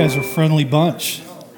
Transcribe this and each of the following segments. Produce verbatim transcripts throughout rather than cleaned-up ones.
guys are a friendly bunch.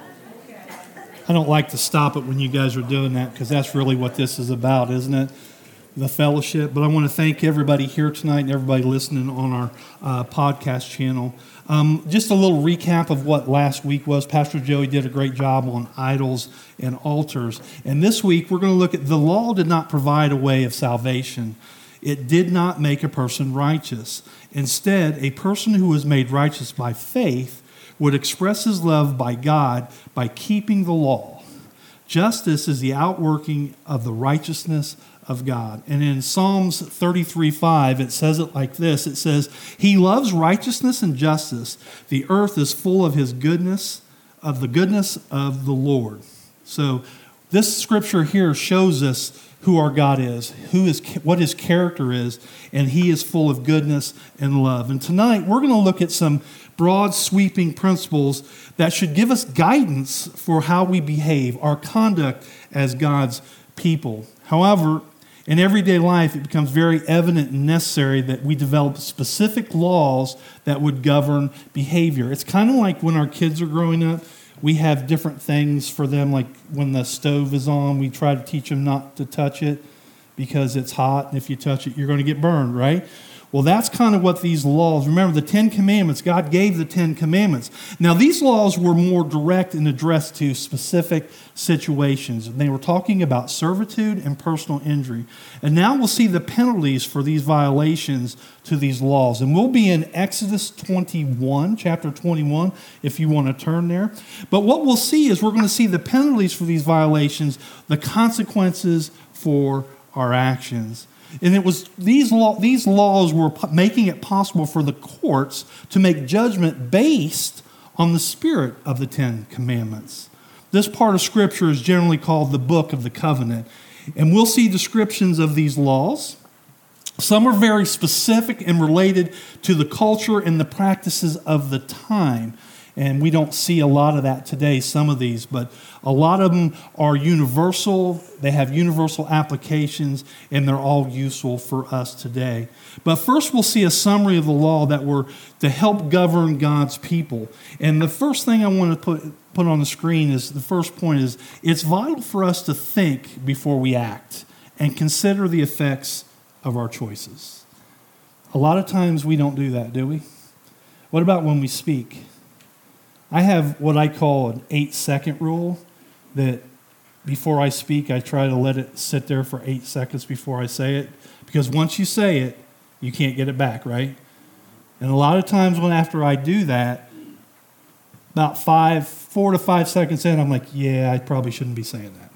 I don't like to stop it when you guys are doing that because that's really what this is about, isn't it? The fellowship. But I want to thank everybody here tonight and everybody listening on our uh, podcast channel. Um, just a little recap of what last week was. Pastor Joey did a great job on idols and altars. And this week we're going to look at the law did not provide a way of salvation. It did not make a person righteous. Instead, a person who was made righteous by faith would express his love by God by keeping the law. Justice is the outworking of the righteousness of God. And in Psalms thirty-three five, it says it like this. It says, "He loves righteousness and justice. The earth is full of his goodness, of the goodness of the Lord." So this scripture here shows us who our God is, who is, what his character is, and he is full of goodness and love. And tonight we're going to look at some broad, sweeping principles that should give us guidance for how we behave, our conduct as God's people. However, in everyday life, it becomes very evident and necessary that we develop specific laws that would govern behavior. It's kind of like when our kids are growing up, we have different things for them, like when the stove is on, we try to teach them not to touch it because it's hot, and if you touch it, you're going to get burned, right? Well, that's kind of what these laws, remember the Ten Commandments, God gave the Ten Commandments. Now, these laws were more direct and addressed to specific situations. And they were talking about servitude and personal injury. And now we'll see the penalties for these violations to these laws. And we'll be in Exodus twenty-one, chapter twenty-one, if you want to turn there. But what we'll see is we're going to see the penalties for these violations, the consequences for our actions. And it was these law, these laws were making it possible for the courts to make judgment based on the spirit of the Ten Commandments. This part of Scripture is generally called the Book of the Covenant. And we'll see descriptions of these laws. Some are very specific and related to the culture and the practices of the time. And we don't see a lot of that today, some of these, but a lot of them are universal. They have universal applications, and they're all useful for us today. But first, we'll see a summary of the law that were to help govern God's people. And the first thing I want to put, put on the screen is, the first point is, it's vital for us to think before we act and consider the effects of our choices. A lot of times we don't do that, do we? What about when we speak? I have what I call an eight-second rule, that before I speak, I try to let it sit there for eight seconds before I say it, because once you say it, you can't get it back, right? And a lot of times when after I do that, about five, four to five seconds in, I'm like, yeah, I probably shouldn't be saying that.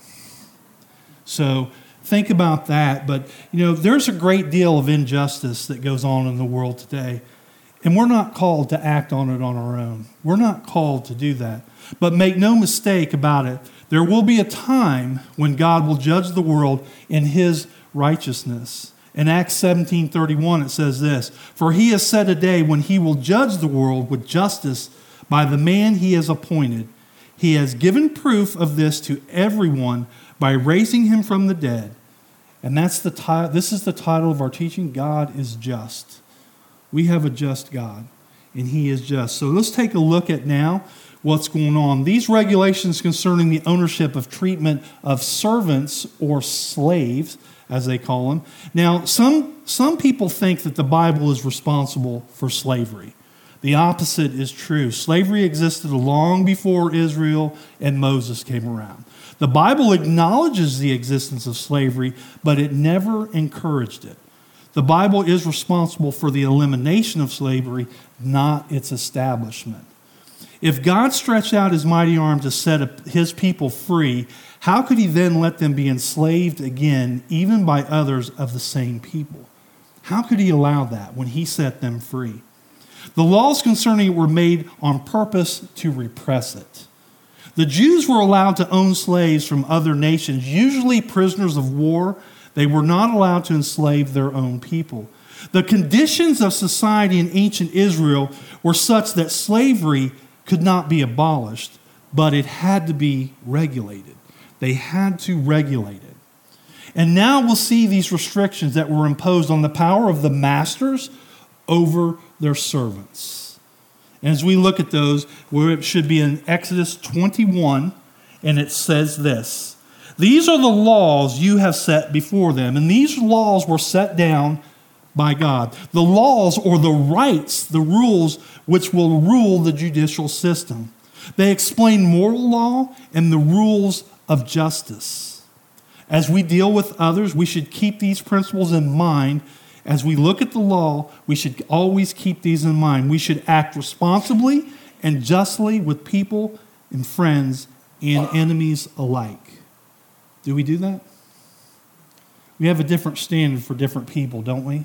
So think about that. But, you know, there's a great deal of injustice that goes on in the world today. And we're not called to act on it on our own. We're not called to do that. But make no mistake about it, there will be a time when God will judge the world in his righteousness. In Acts seventeen thirty-one, it says this, "For he has set a day when he will judge the world with justice by the man he has appointed. He has given proof of this to everyone by raising him from the dead." And that's the ti- this is the title of our teaching, God is Just. We have a just God, and he is just. So let's take a look at now what's going on. These regulations concerning the ownership of treatment of servants or slaves, as they call them. Now, some, some people think that the Bible is responsible for slavery. The opposite is true. Slavery existed long before Israel and Moses came around. The Bible acknowledges the existence of slavery, but it never encouraged it. The Bible is responsible for the elimination of slavery, not its establishment. If God stretched out his mighty arm to set his people free, how could he then let them be enslaved again, even by others of the same people? How could he allow that when he set them free? The laws concerning it were made on purpose to repress it. The Jews were allowed to own slaves from other nations, usually prisoners of war. They were not allowed to enslave their own people. The conditions of society in ancient Israel were such that slavery could not be abolished, but it had to be regulated. They had to regulate it. And now we'll see these restrictions that were imposed on the power of the masters over their servants. And as we look at those, where it should be in Exodus twenty-one, and it says this: "These are the laws you have set before them." And these laws were set down by God. The laws, or the rights, the rules which will rule the judicial system. They explain moral law and the rules of justice. As we deal with others, we should keep these principles in mind. As we look at the law, we should always keep these in mind. We should act responsibly and justly with people and friends and enemies alike. Do we do that? We have a different standard for different people, don't we?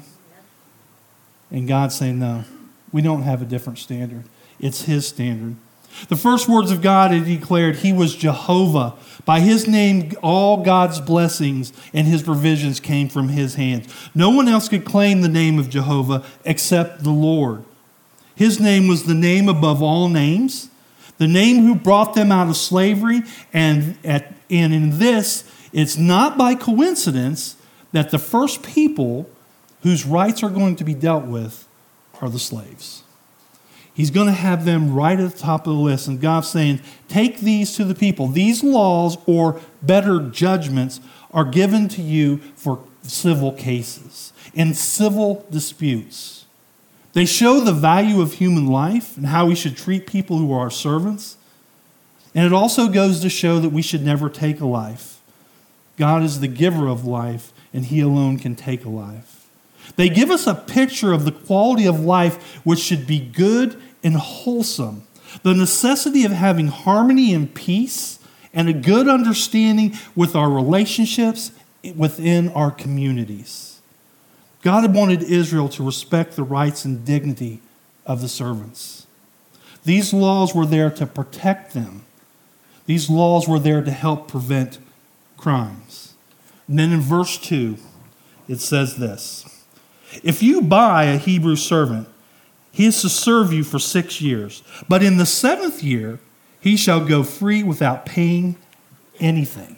And God's saying, no, we don't have a different standard. It's His standard. The first words of God, it declared He was Jehovah. By His name, all God's blessings and His provisions came from His hands. No one else could claim the name of Jehovah except the Lord. His name was the name above all names, the name who brought them out of slavery. And, at, and in this, it's not by coincidence that the first people whose rights are going to be dealt with are the slaves. He's going to have them right at the top of the list. And God's saying, take these to the people. These laws, or better judgments, are given to you for civil cases and civil disputes. They show the value of human life and how we should treat people who are our servants. And it also goes to show that we should never take a life. God is the giver of life, and He alone can take a life. They give us a picture of the quality of life which should be good and wholesome. The necessity of having harmony and peace and a good understanding with our relationships within our communities. God had wanted Israel to respect the rights and dignity of the servants. These laws were there to protect them. These laws were there to help prevent crimes. And then in verse two, it says this: "If you buy a Hebrew servant, he is to serve you for six years. But in the seventh year, he shall go free without paying anything."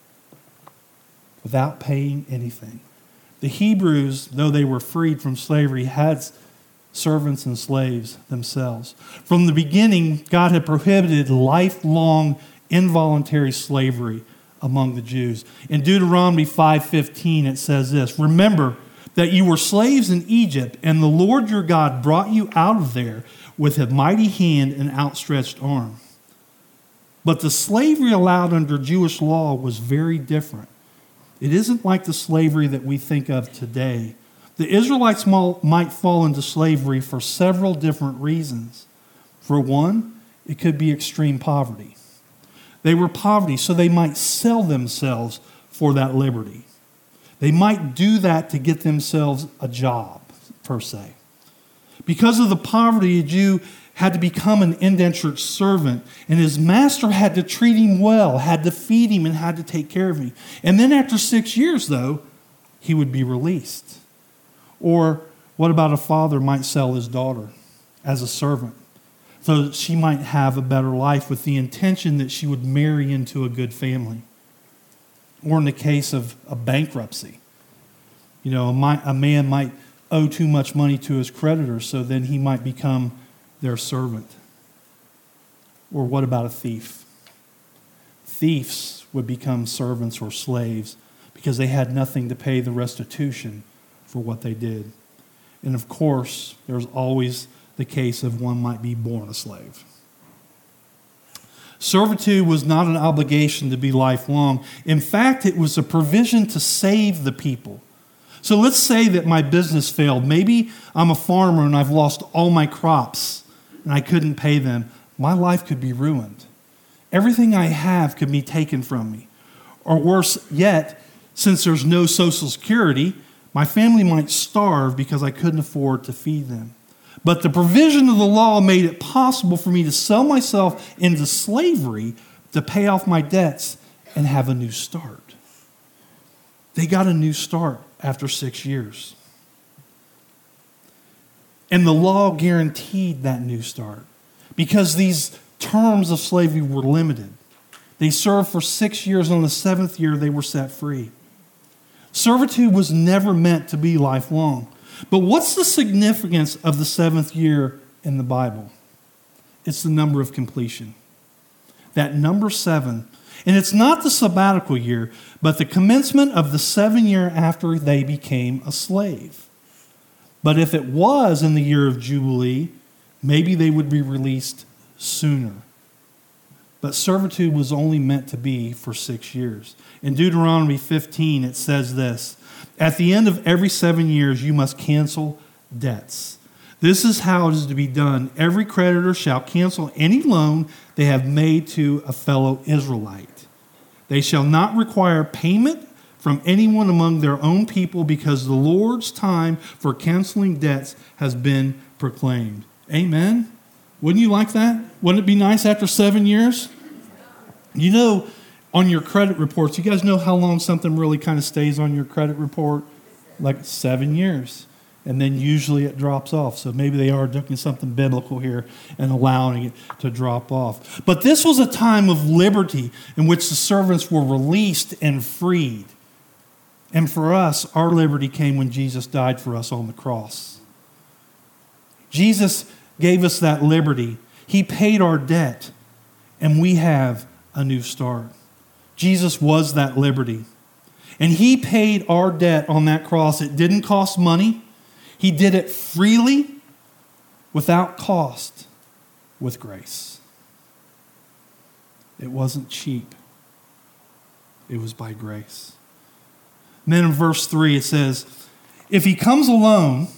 Without paying anything. The Hebrews, though they were freed from slavery, had servants and slaves themselves. From the beginning, God had prohibited lifelong involuntary slavery among the Jews. In Deuteronomy five fifteen, it says this: "Remember that you were slaves in Egypt, and the Lord your God brought you out of there with a mighty hand and outstretched arm." But the slavery allowed under Jewish law was very different. It isn't like the slavery that we think of today. The Israelites might fall into slavery for several different reasons. For one, it could be extreme poverty. They were poverty, so they might sell themselves for that liberty. They might do that to get themselves a job, per se. Because of the poverty, a Jew had to become an indentured servant, and his master had to treat him well, had to feed him, and had to take care of him. And then after six years, though, he would be released. Or what about a father might sell his daughter as a servant so that she might have a better life with the intention that she would marry into a good family? Or in the case of a bankruptcy, you know, a man might owe too much money to his creditors, so then he might become their servant. Or what about a thief? Thieves would become servants or slaves because they had nothing to pay the restitution for what they did. And of course, there's always the case of one might be born a slave. Servitude was not an obligation to be lifelong. In fact, it was a provision to save the people. So let's say that my business failed. Maybe I'm a farmer and I've lost all my crops and I couldn't pay them. My life could be ruined. Everything I have could be taken from me. Or worse yet, since there's no Social Security, my family might starve because I couldn't afford to feed them. But the provision of the law made it possible for me to sell myself into slavery to pay off my debts and have a new start. They got a new start after six years. And the law guaranteed that new start because these terms of slavery were limited. They served for six years. On the seventh year, they were set free. Servitude was never meant to be lifelong. But what's the significance of the seventh year in the Bible? it's the number of completion. That number seven. And it's not the sabbatical year, but the commencement of the seven year after they became a slave. But if it was in the year of Jubilee, maybe they would be released sooner. But servitude was only meant to be for six years. In Deuteronomy fifteen, it says this: at the end of every seven years, you must cancel debts. This is how it is to be done. Every creditor shall cancel any loan they have made to a fellow Israelite. They shall not require payment from anyone among their own people, because the Lord's time for canceling debts has been proclaimed. Amen? Wouldn't you like that? Wouldn't it be nice after seven years? You know, on your credit reports, you guys know how long something really kind of stays on your credit report? Like seven years. And then usually it drops off. So maybe they are doing something biblical here and allowing it to drop off. But this was a time of liberty in which the servants were released and freed. And for us, our liberty came when Jesus died for us on the cross. Jesus gave us that liberty. He paid our debt, and we have a new start. Jesus was that liberty. And he paid our debt on that cross. It didn't cost money. He did it freely, without cost, with grace. It wasn't cheap. It was by grace. And then in verse three it says, if he comes alone,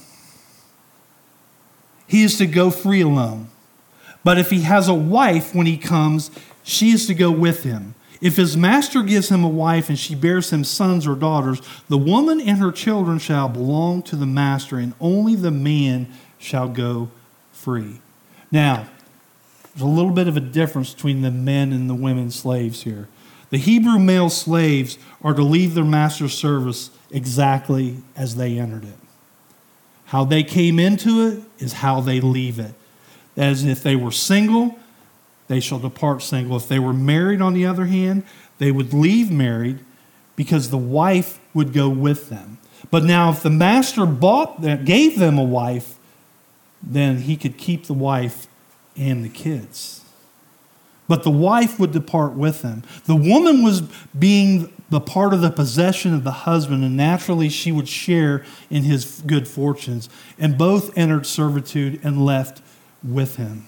he is to go free alone. But if he has a wife when he comes, she is to go with him. If his master gives him a wife and she bears him sons or daughters, the woman and her children shall belong to the master, and only the man shall go free. Now, there's a little bit of a difference between the men and the women slaves here. The Hebrew male slaves are to leave their master's service exactly as they entered it. How they came into it is how they leave it. That is, if they were single, they shall depart single. If they were married, on the other hand, they would leave married because the wife would go with them. But now if the master bought that, gave them a wife, then he could keep the wife and the kids. But the wife would depart with them. The woman was being the part of the possession of the husband, and naturally she would share in his good fortunes. And both entered servitude and left with him.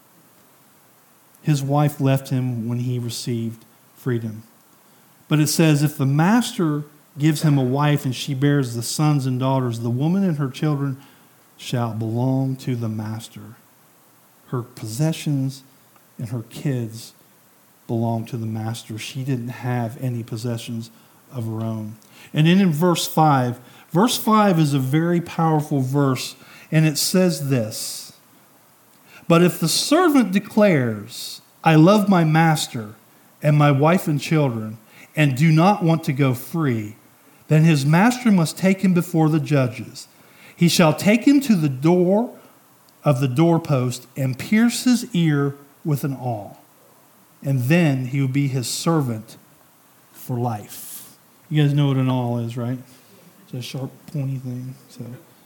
His wife left him when he received freedom. But it says, if the master gives him a wife and she bears the sons and daughters, the woman and her children shall belong to the master. Her possessions and her kids belong to the master. She didn't have any possessions of her own. And then in verse five, verse five is a very powerful verse, and it says this: but if the servant declares, I love my master and my wife and children, and do not want to go free, then his master must take him before the judges. He shall take him to the door of the doorpost and pierce his ear with an awl, and then he will be his servant for life. You guys know what an awl is, right? It's a sharp, pointy thing. So,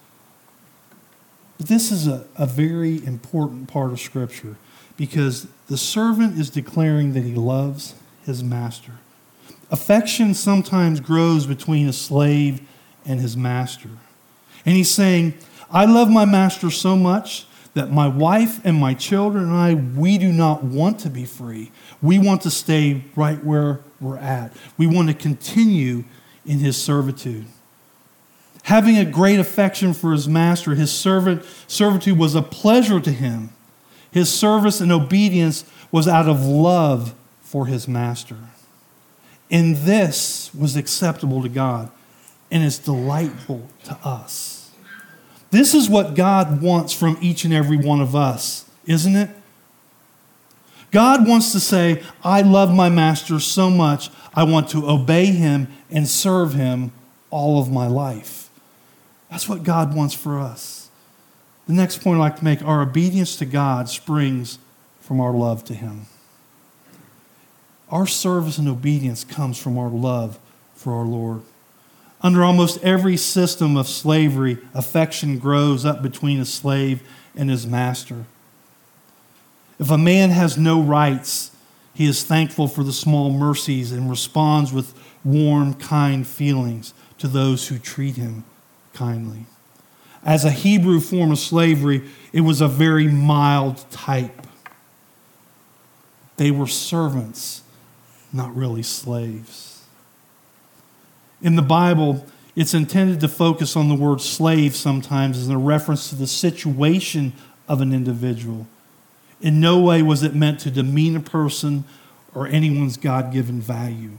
but this is a, a very important part of Scripture, because the servant is declaring that he loves his master. Affection sometimes grows between a slave and his master. And he's saying, I love my master so much that my wife and my children and I, we do not want to be free. We want to stay right where we're at. We want to continue in his servitude. Having a great affection for his master, his servant servitude was a pleasure to him. His service and obedience was out of love for his master. And this was acceptable to God, and is delightful to us. This is what God wants from each and every one of us, isn't it? God wants to say, I love my master so much, I want to obey him and serve him all of my life. That's what God wants for us. The next point I'd like to make, our obedience to God springs from our love to him. Our service and obedience comes from our love for our Lord. Under almost every system of slavery, affection grows up between a slave and his master. If a man has no rights, he is thankful for the small mercies and responds with warm, kind feelings to those who treat him kindly. As a Hebrew form of slavery, it was a very mild type. They were servants, not really slaves. In the Bible, it's intended to focus on the word slave sometimes as a reference to the situation of an individual. In no way was it meant to demean a person or anyone's God-given value.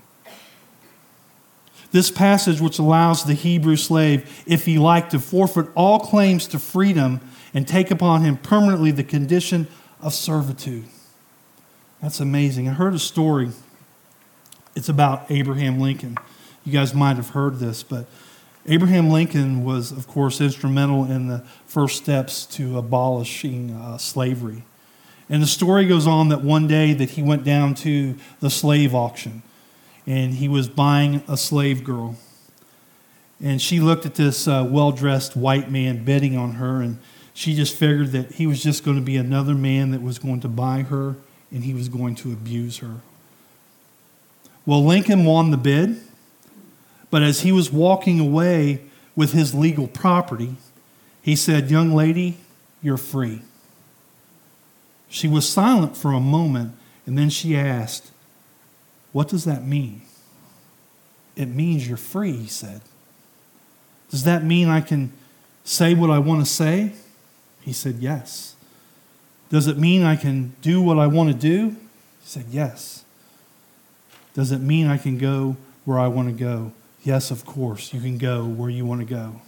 This passage, which allows the Hebrew slave, if he liked, to forfeit all claims to freedom and take upon him permanently the condition of servitude. That's amazing. I heard a story. It's about Abraham Lincoln. You guys might have heard this, but Abraham Lincoln was, of course, instrumental in the first steps to abolishing uh, slavery. And the story goes on that one day that he went down to the slave auction, and he was buying a slave girl. And she looked at this uh, well-dressed white man bidding on her, and she just figured that he was just going to be another man that was going to buy her, and he was going to abuse her. Well, Lincoln won the bid, but as he was walking away with his legal property, he said, "Young lady, you're free." She was silent for a moment, and then she asked, "What does that mean?" "It means you're free," he said. "Does that mean I can say what I want to say?" He said, "Yes." "Does it mean I can do what I want to do?" He said, "Yes." "Does it mean I can go where I want to go?" "Yes, of course, you can go where you want to go."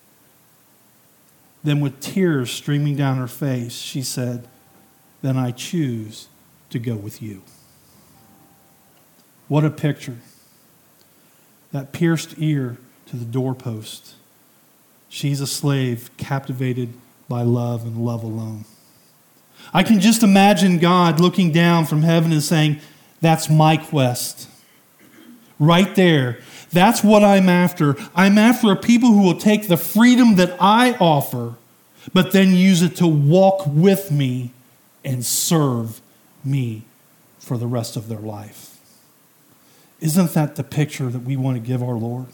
Then with tears streaming down her face, she said, "Then I choose to go with you." What a picture. That pierced ear to the doorpost. She's a slave captivated by love and love alone. I can just imagine God looking down from heaven and saying, "That's my quest." Right there. That's what I'm after. I'm after a people who will take the freedom that I offer, but then use it to walk with me and serve me for the rest of their life. Isn't that the picture that we want to give our Lord?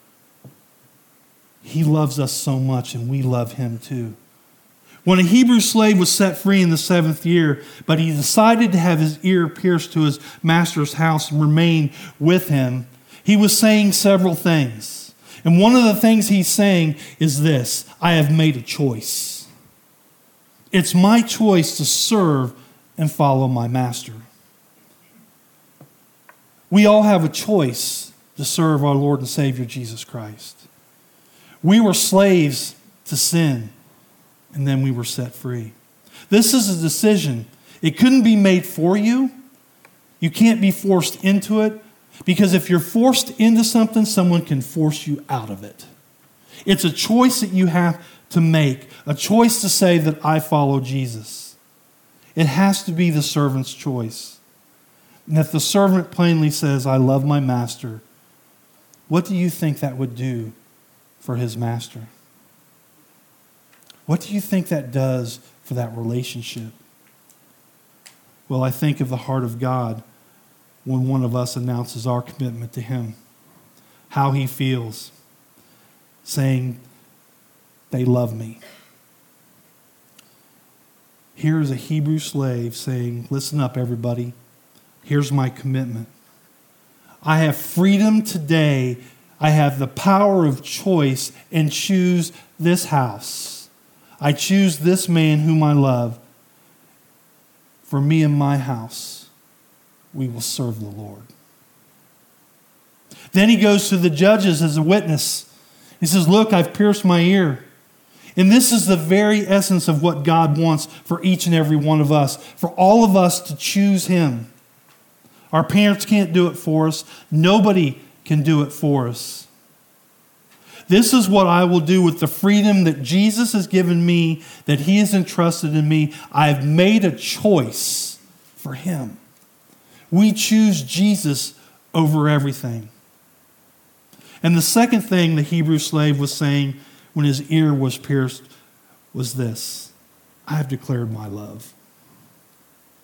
He loves us so much, and we love him too. When a Hebrew slave was set free in the seventh year, but he decided to have his ear pierced to his master's house and remain with him, he was saying several things. And one of the things he's saying is this: I have made a choice. It's my choice to serve and follow my master. We all have a choice to serve our Lord and Savior Jesus Christ. We were slaves to sin, and then we were set free. This is a decision. It couldn't be made for you. You can't be forced into it, because if you're forced into something, someone can force you out of it. It's a choice that you have to make, a choice to say that I follow Jesus. It has to be the servant's choice. And if the servant plainly says, I love my master, what do you think that would do for his master? What do you think that does for that relationship? Well, I think of the heart of God when one of us announces our commitment to him, how he feels, saying, they love me. Here is a Hebrew slave saying, listen up, everybody. Here's my commitment. I have freedom today. I have the power of choice and choose this house. I choose this man whom I love. For me and my house, we will serve the Lord. Then he goes to the judges as a witness. He says, look, I've pierced my ear. And this is the very essence of what God wants for each and every one of us, for all of us to choose him. Our parents can't do it for us. Nobody can do it for us. This is what I will do with the freedom that Jesus has given me, that he has entrusted in me. I have made a choice for him. We choose Jesus over everything. And the second thing the Hebrew slave was saying when his ear was pierced was this: I have declared my love.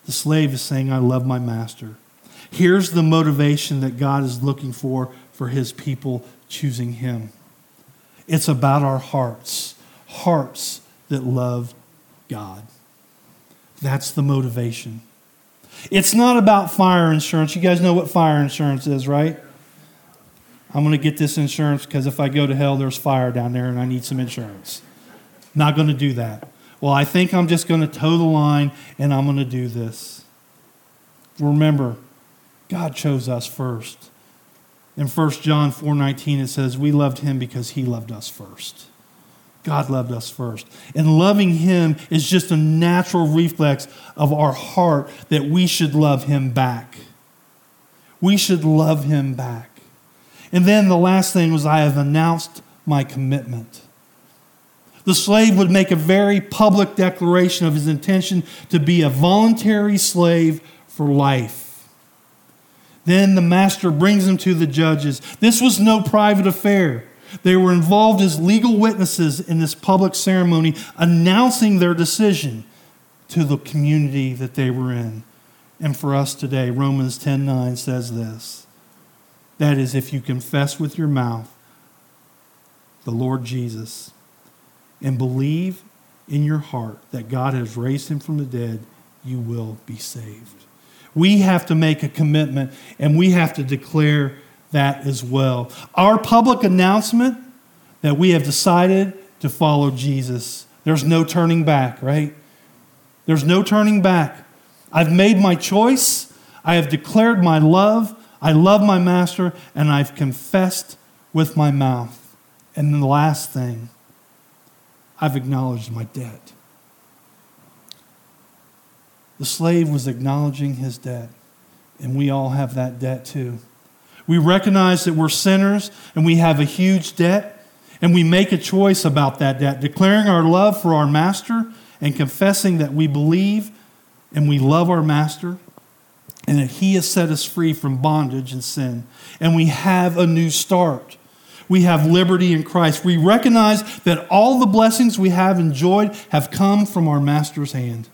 The slave is saying, I love my master. Here's the motivation that God is looking for for his people choosing him. It's about our hearts, hearts that love God. That's the motivation. It's not about fire insurance. You guys know what fire insurance is, right? I'm going to get this insurance because if I go to hell, there's fire down there and I need some insurance. Not going to do that. Well, I think I'm just going to toe the line and I'm going to do this. Remember, God chose us first. In First John four nineteen, it says, we loved him because he loved us first. God loved us first. And loving him is just a natural reflex of our heart that we should love him back. We should love him back. And then the last thing was, I have announced my commitment. The slave would make a very public declaration of his intention to be a voluntary slave for life. Then the master brings him to the judges. This was no private affair. They were involved as legal witnesses in this public ceremony, announcing their decision to the community that they were in. And for us today, Romans ten nine says this. That is, if you confess with your mouth the Lord Jesus and believe in your heart that God has raised him from the dead, you will be saved. We have to make a commitment and we have to declare that as well. Our public announcement that we have decided to follow Jesus. There's no turning back, right? There's no turning back. I've made my choice. I have declared my love. I love my master, and I've confessed with my mouth. And then the last thing, I've acknowledged my debt. The slave was acknowledging his debt, and we all have that debt too. We recognize that we're sinners and we have a huge debt, and we make a choice about that debt, declaring our love for our master and confessing that we believe and we love our master and that he has set us free from bondage and sin. And we have a new start. We have liberty in Christ. We recognize that all the blessings we have enjoyed have come from our master's hand.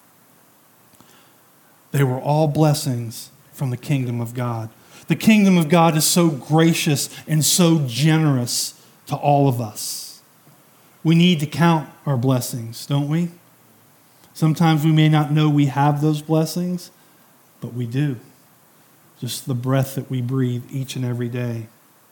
They were all blessings from the kingdom of God. The kingdom of God is so gracious and so generous to all of us. We need to count our blessings, don't we? Sometimes we may not know we have those blessings, but we do. Just the breath that we breathe each and every day.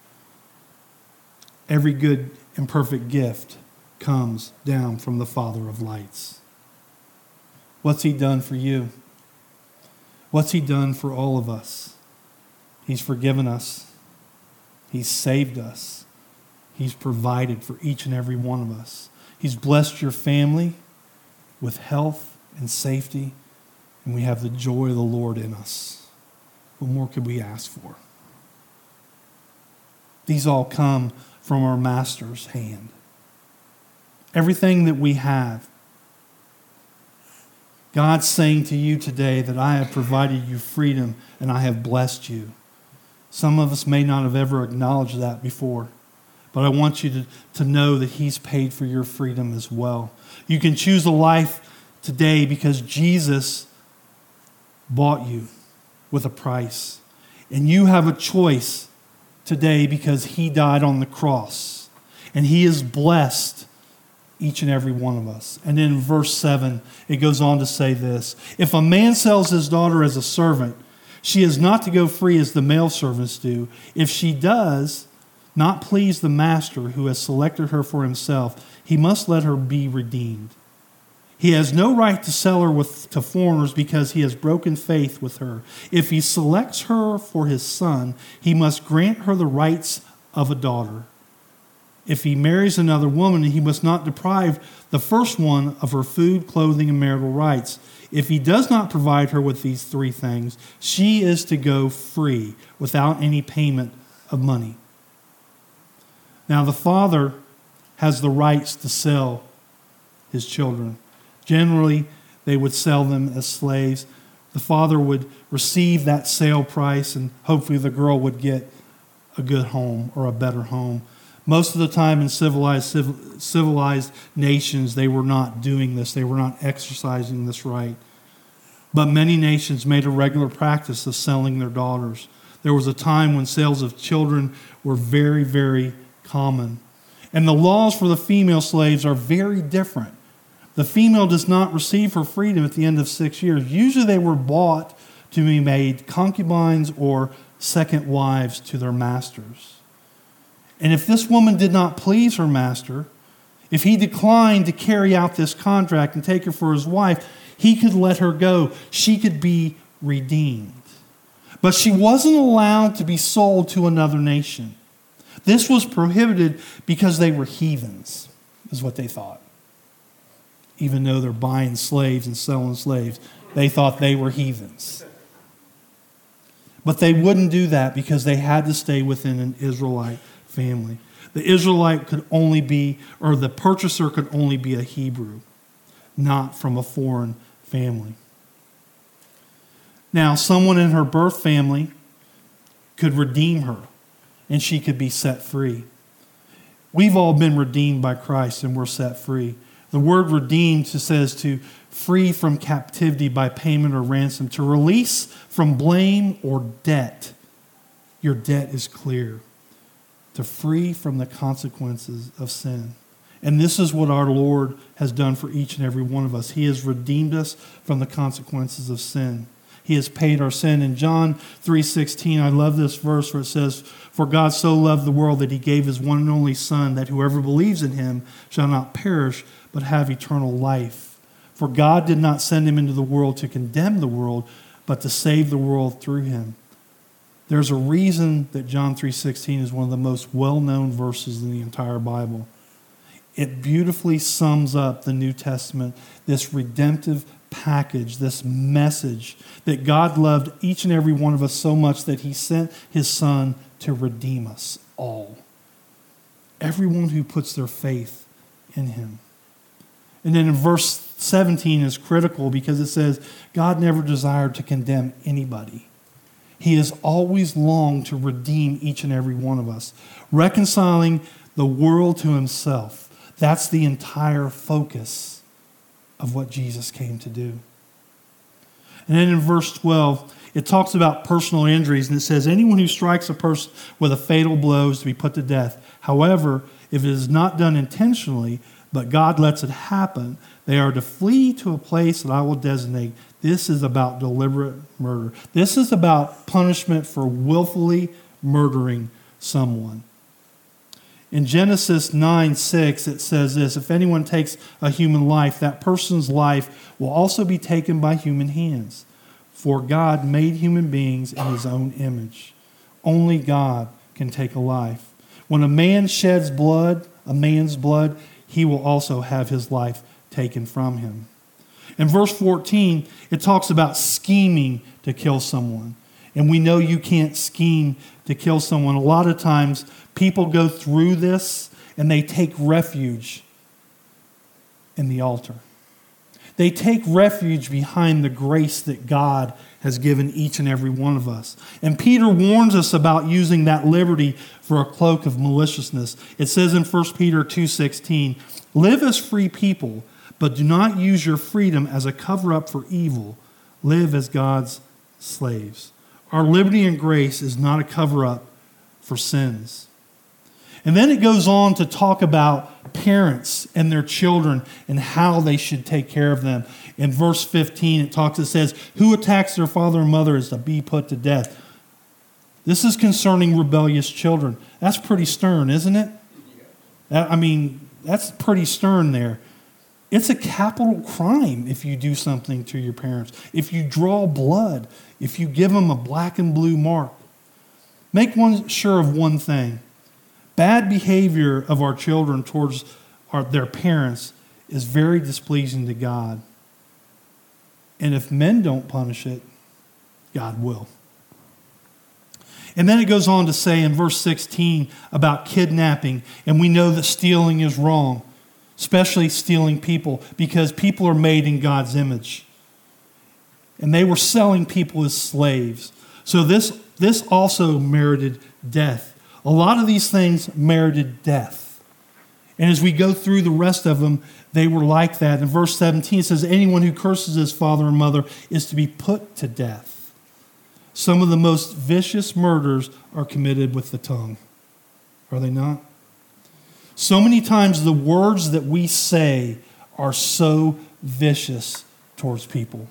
Every good and perfect gift comes down from the Father of lights. What's he done for you? What's he done for all of us? He's forgiven us. He's saved us. He's provided for each and every one of us. He's blessed your family with health and safety, and we have the joy of the Lord in us. What more could we ask for? These all come from our Master's hand. Everything that we have, God's saying to you today that I have provided you freedom and I have blessed you. Some of us may not have ever acknowledged that before, but I want you to, to know that he's paid for your freedom as well. You can choose a life today because Jesus bought you with a price. And you have a choice today because he died on the cross. And he has blessed each and every one of us. And then in verse seven, it goes on to say this. If a man sells his daughter as a servant, she is not to go free as the male servants do. If she does not please the master who has selected her for himself, he must let her be redeemed. He has no right to sell her with, to foreigners because he has broken faith with her. If he selects her for his son, he must grant her the rights of a daughter. If he marries another woman, he must not deprive the first one of her food, clothing, and marital rights. If he does not provide her with these three things, she is to go free without any payment of money. Now, the father has the rights to sell his children. Generally, they would sell them as slaves. The father would receive that sale price, and hopefully the girl would get a good home or a better home. Most of the time in civilized civilized nations, they were not doing this. They were not exercising this right. But many nations made a regular practice of selling their daughters. There was a time when sales of children were very, very common. And the laws for the female slaves are very different. The female does not receive her freedom at the end of six years. Usually they were bought to be made concubines or second wives to their masters. And if this woman did not please her master, if he declined to carry out this contract and take her for his wife, he could let her go. She could be redeemed. But she wasn't allowed to be sold to another nation. This was prohibited because they were heathens, is what they thought. Even though they're buying slaves and selling slaves, they thought they were heathens. But they wouldn't do that because they had to stay within an Israelite family. The Israelite could only be, or the purchaser could only be a Hebrew, not from a foreign family. Now, someone in her birth family could redeem her, and she could be set free. We've all been redeemed by Christ, and we're set free. The word redeemed says to free from captivity by payment or ransom, to release from blame or debt. Your debt is clear. To free from the consequences of sin. And this is what our Lord has done for each and every one of us. He has redeemed us from the consequences of sin. He has paid our sin. In John three sixteen, I love this verse where it says, "For God so loved the world that he gave his one and only Son, that whoever believes in him shall not perish, but have eternal life. For God did not send him into the world to condemn the world, but to save the world through him." There's a reason that John three sixteen is one of the most well-known verses in the entire Bible. It beautifully sums up the New Testament, this redemptive package, this message that God loved each and every one of us so much that he sent his Son to redeem us all. Everyone who puts their faith in him. And then in verse seventeen is critical because it says, God never desired to condemn anybody. He has always longed to redeem each and every one of us, reconciling the world to himself. That's the entire focus of what Jesus came to do. And then in verse twelve, it talks about personal injuries, and it says, anyone who strikes a person with a fatal blow is to be put to death. However, if it is not done intentionally, but God lets it happen, they are to flee to a place that I will designate. This is about deliberate murder. This is about punishment for willfully murdering someone. In Genesis nine six, it says this, if anyone takes a human life, that person's life will also be taken by human hands. For God made human beings in his own image. Only God can take a life. When a man sheds blood, a man's blood, he will also have his life taken from him. In verse fourteen, it talks about scheming to kill someone. And we know you can't scheme to kill someone. A lot of times, people go through this and they take refuge in the altar. They take refuge behind the grace that God has given each and every one of us. And Peter warns us about using that liberty for a cloak of maliciousness. It says in First Peter two sixteen, live as free people, but do not use your freedom as a cover-up for evil. Live as God's slaves. Our liberty and grace is not a cover-up for sins. And then it goes on to talk about parents and their children and how they should take care of them. In verse fifteen, it talks, it says, who attacks their father and mother is to be put to death. This is concerning rebellious children. That's pretty stern, isn't it? That, I mean, that's pretty stern there. It's a capital crime if you do something to your parents. If you draw blood, if you give them a black and blue mark. Make one sure of one thing. Bad behavior of our children towards our, their parents is very displeasing to God. And if men don't punish it, God will. And then it goes on to say in verse sixteen about kidnapping, and we know that stealing is wrong, especially stealing people, because people are made in God's image. And they were selling people as slaves. So this, this also merited death. A lot of these things merited death. And as we go through the rest of them, they were like that. In verse seventeen, it says, anyone who curses his father and mother is to be put to death. Some of the most vicious murders are committed with the tongue. Are they not? So many times the words that we say are so vicious towards people.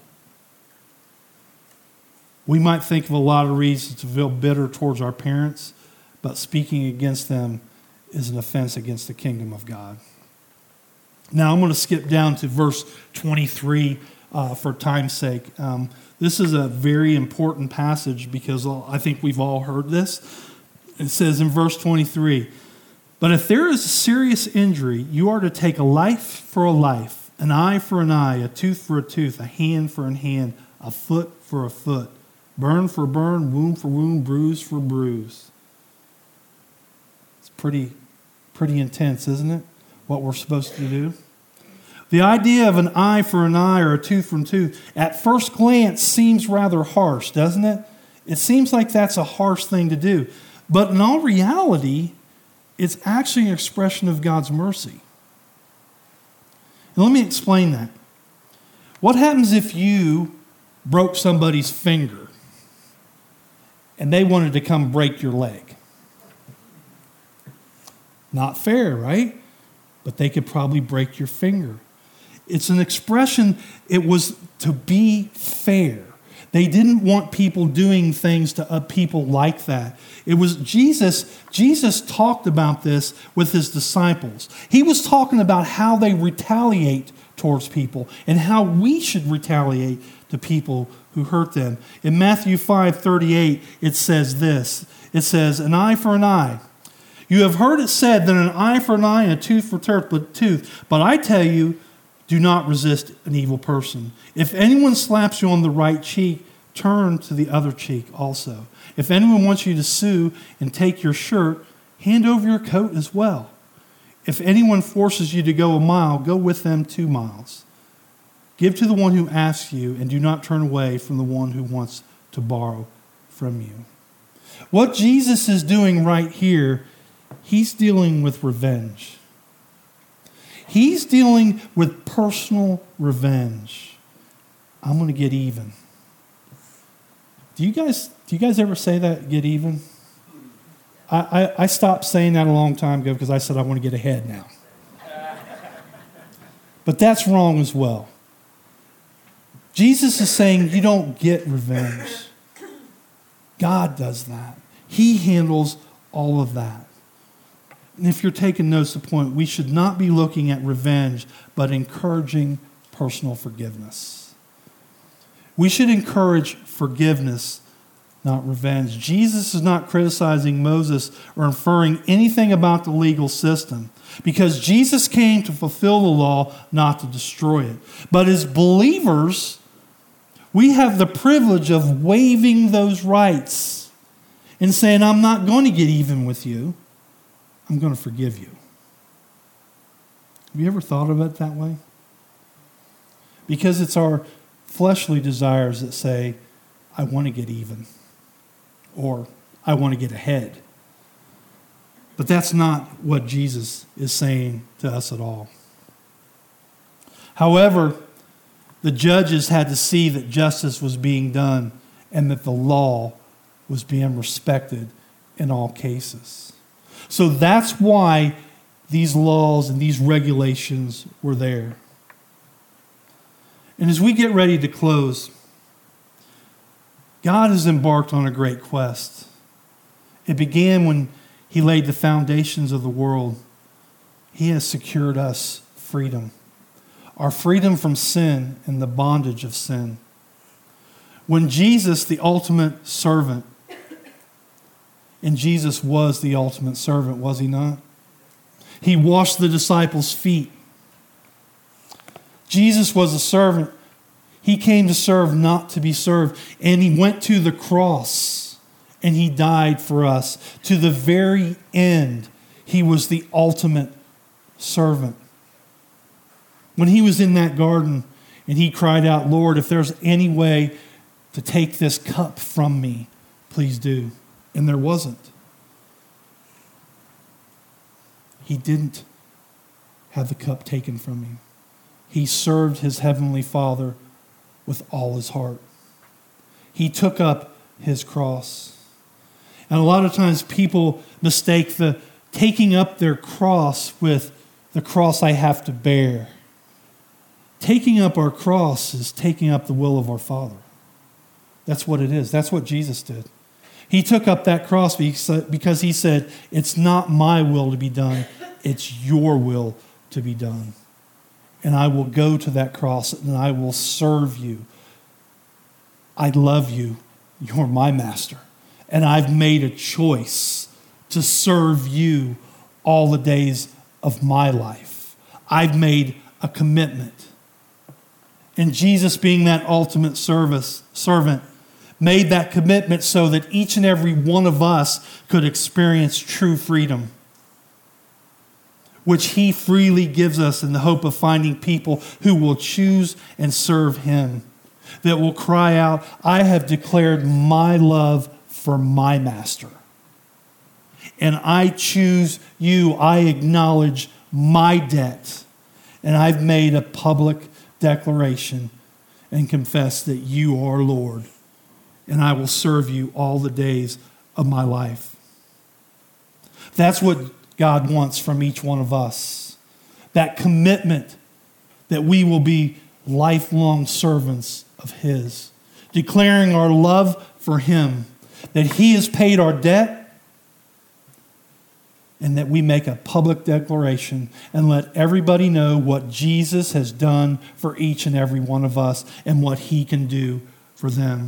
We might think of a lot of reasons to feel bitter towards our parents, but speaking against them is an offense against the kingdom of God. Now I'm going to skip down to verse twenty-three uh, for time's sake. Um, this is a very important passage because I think we've all heard this. It says in verse twenty-three, but if there is a serious injury, you are to take a life for a life, an eye for an eye, a tooth for a tooth, a hand for a hand, a foot for a foot, burn for burn, wound for wound, bruise for bruise. It's pretty, pretty intense, isn't it? What we're supposed to do. The idea of an eye for an eye or a tooth for a tooth, at first glance, seems rather harsh, doesn't it? It seems like that's a harsh thing to do. But in all reality, it's actually an expression of God's mercy. And let me explain that. What happens if you broke somebody's finger and they wanted to come break your leg? Not fair, right? But they could probably break your finger. It's an expression, it was to be fair. They didn't want people doing things to uh, people like that. It was Jesus, Jesus talked about this with his disciples. He was talking about how they retaliate towards people and how we should retaliate to people who hurt them. In Matthew five thirty-eight, it says this. It says, an eye for an eye. You have heard it said that an eye for an eye and a tooth for a tooth. But I tell you, do not resist an evil person. If anyone slaps you on the right cheek, turn to the other cheek also. If anyone wants you to sue and take your shirt, hand over your coat as well. If anyone forces you to go a mile, go with them two miles. Give to the one who asks you, and do not turn away from the one who wants to borrow from you. What Jesus is doing right here, he's dealing with revenge. He's dealing with personal revenge. I'm going to get even. Do you guys do you guys ever say that, get even? I, I, I stopped saying that a long time ago because I said I want to get ahead now. But that's wrong as well. Jesus is saying you don't get revenge. God does that. He handles all of that. And if you're taking notes, the point, we should not be looking at revenge, but encouraging personal forgiveness. We should encourage forgiveness, not revenge. Jesus is not criticizing Moses or inferring anything about the legal system, because Jesus came to fulfill the law, not to destroy it. But as believers, we have the privilege of waiving those rights and saying, I'm not going to get even with you. I'm going to forgive you. Have you ever thought of it that way? Because it's our fleshly desires that say, I want to get even, or I want to get ahead. But that's not what Jesus is saying to us at all. However, the judges had to see that justice was being done and that the law was being respected in all cases. So that's why these laws and these regulations were there. And as we get ready to close, God has embarked on a great quest. It began when he laid the foundations of the world. He has secured us freedom. Our freedom from sin and the bondage of sin. When Jesus, the ultimate servant, and Jesus was the ultimate servant, was he not? He washed the disciples' feet. Jesus was a servant. He came to serve, not to be served. And he went to the cross and he died for us. To the very end, he was the ultimate servant. When he was in that garden and he cried out, Lord, if there's any way to take this cup from me, please do. And there wasn't. He didn't have the cup taken from him. He served his heavenly Father with all his heart. He took up his cross. And a lot of times people mistake the taking up their cross with the cross I have to bear. Taking up our cross is taking up the will of our Father. That's what it is. That's what Jesus did. He took up that cross because he said, it's not my will to be done, it's your will to be done. And I will go to that cross and I will serve you. I love you. You're my master. And I've made a choice to serve you all the days of my life. I've made a commitment. And Jesus, being that ultimate service servant, made that commitment so that each and every one of us could experience true freedom, which he freely gives us in the hope of finding people who will choose and serve him, that will cry out, I have declared my love for my master. And I choose you. I acknowledge my debt. And I've made a public declaration and confess that you are Lord. And I will serve you all the days of my life. That's what God wants from each one of us. That commitment that we will be lifelong servants of his. Declaring our love for him. That he has paid our debt. And that we make a public declaration and let everybody know what Jesus has done for each and every one of us and what he can do for them.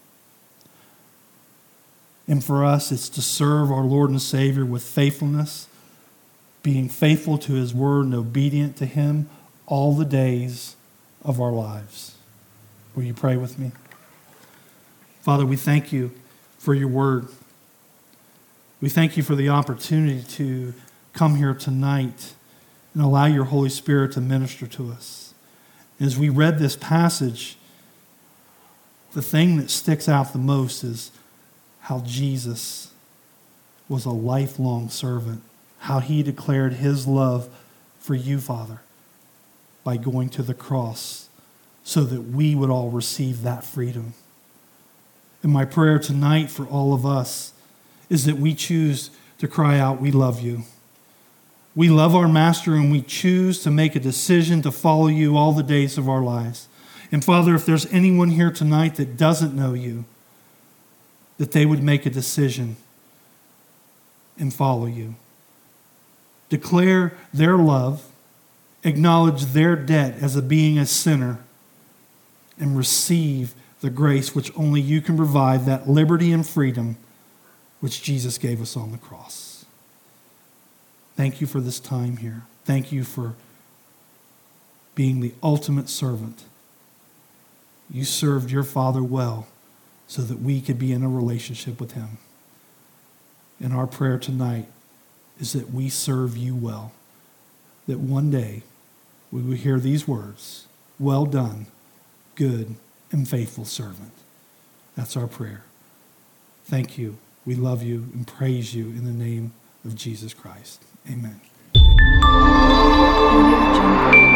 And for us, it's to serve our Lord and Savior with faithfulness, being faithful to his word and obedient to him all the days of our lives. Will you pray with me? Father, we thank you for your word. We thank you for the opportunity to come here tonight and allow your Holy Spirit to minister to us. As we read this passage, the thing that sticks out the most is how Jesus was a lifelong servant, how he declared his love for you, Father, by going to the cross so that we would all receive that freedom. And my prayer tonight for all of us is that we choose to cry out, we love you. We love our Master and we choose to make a decision to follow you all the days of our lives. And Father, if there's anyone here tonight that doesn't know you, that they would make a decision and follow you. Declare their love, acknowledge their debt as a being a sinner, and receive the grace which only you can provide, that liberty and freedom which Jesus gave us on the cross. Thank you for this time here. Thank you for being the ultimate servant. You served your Father well so that we could be in a relationship with him. And our prayer tonight is that we serve you well, that one day we will hear these words, well done, good and faithful servant. That's our prayer. Thank you. We love you and praise you in the name of Jesus Christ. Amen.